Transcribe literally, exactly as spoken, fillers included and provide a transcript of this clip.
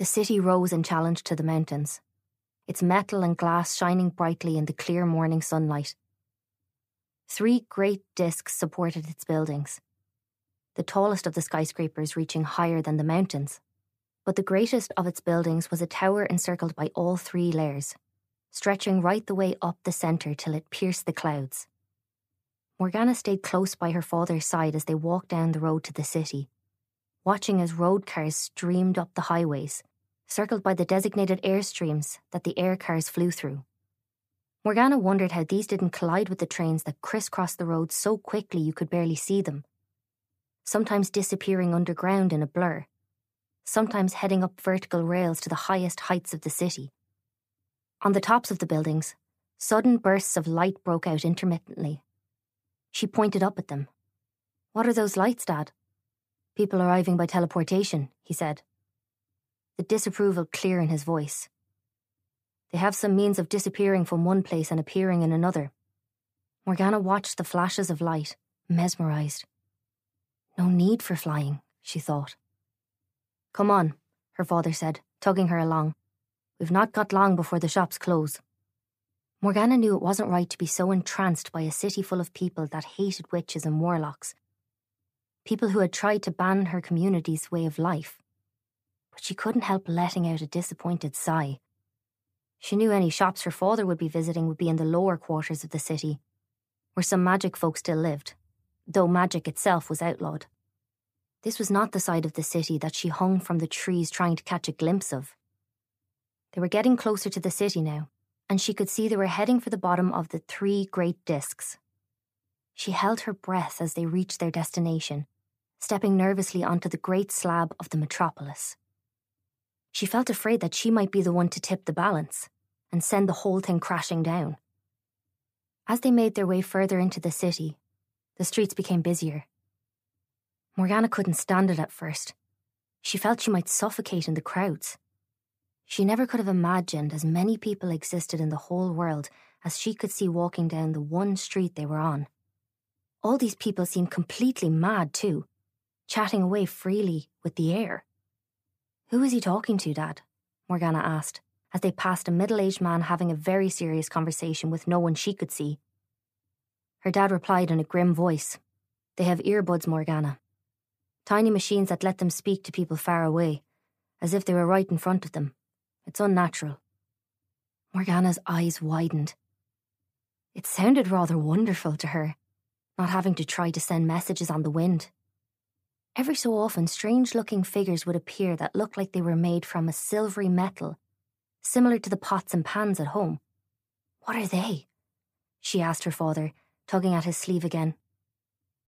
The city rose in challenge to the mountains, its metal and glass shining brightly in the clear morning sunlight. Three great discs supported its buildings, the tallest of the skyscrapers reaching higher than the mountains. But the greatest of its buildings was a tower encircled by all three layers, stretching right the way up the centre till it pierced the clouds. Morgana stayed close by her father's side as they walked down the road to the city, watching as road cars streamed up the highways, circled by the designated airstreams that the air cars flew through. Morgana wondered how these didn't collide with the trains that crisscrossed the road so quickly you could barely see them, sometimes disappearing underground in a blur, sometimes heading up vertical rails to the highest heights of the city. On the tops of the buildings, sudden bursts of light broke out intermittently. She pointed up at them. "What are those lights, Dad?" "People arriving by teleportation," he said, the disapproval clear in his voice. "They have some means of disappearing from one place and appearing in another." Morgana watched the flashes of light, mesmerised. No need for flying, she thought. "Come on," her father said, tugging her along. "We've not got long before the shops close." Morgana knew it wasn't right to be so entranced by a city full of people that hated witches and warlocks, people who had tried to ban her community's way of life. But she couldn't help letting out a disappointed sigh. She knew any shops her father would be visiting would be in the lower quarters of the city, where some magic folk still lived, though magic itself was outlawed. This was not the side of the city that she hung from the trees trying to catch a glimpse of. They were getting closer to the city now, and she could see they were heading for the bottom of the three great discs. She held her breath as they reached their destination, stepping nervously onto the great slab of the metropolis. She felt afraid that she might be the one to tip the balance and send the whole thing crashing down. As they made their way further into the city, the streets became busier. Morgana couldn't stand it at first. She felt she might suffocate in the crowds. She never could have imagined as many people existed in the whole world as she could see walking down the one street they were on. All these people seemed completely mad too, chatting away freely with the air. "Who was he talking to, Dad?" Morgana asked, as they passed a middle-aged man having a very serious conversation with no one she could see. Her dad replied in a grim voice, "They have earbuds, Morgana. Tiny machines that let them speak to people far away, as if they were right in front of them. It's unnatural." Morgana's eyes widened. It sounded rather wonderful to her, not having to try to send messages on the wind. Every so often, strange-looking figures would appear that looked like they were made from a silvery metal, similar to the pots and pans at home. "What are they?" she asked her father, tugging at his sleeve again.